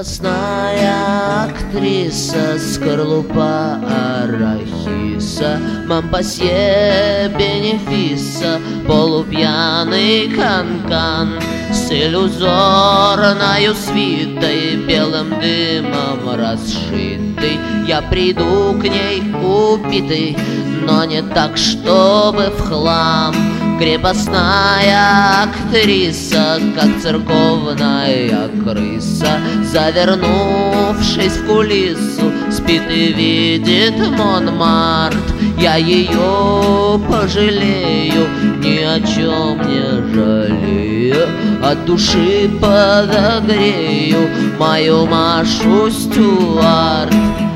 Крепостная актриса, скорлупа арахиса, Монпассье бенефиса, полупьяный канкан с иллюзорною свитой, белым дымом расшитый. Я приду к ней упитый, но не так, чтобы в хлам. Крепостная актриса, как церковная крыса, завернувшись в кулису, спит и видит Монмарт. Я ее пожалею, ни о чем не жалею, от души подогрею мою Машу Стюарт.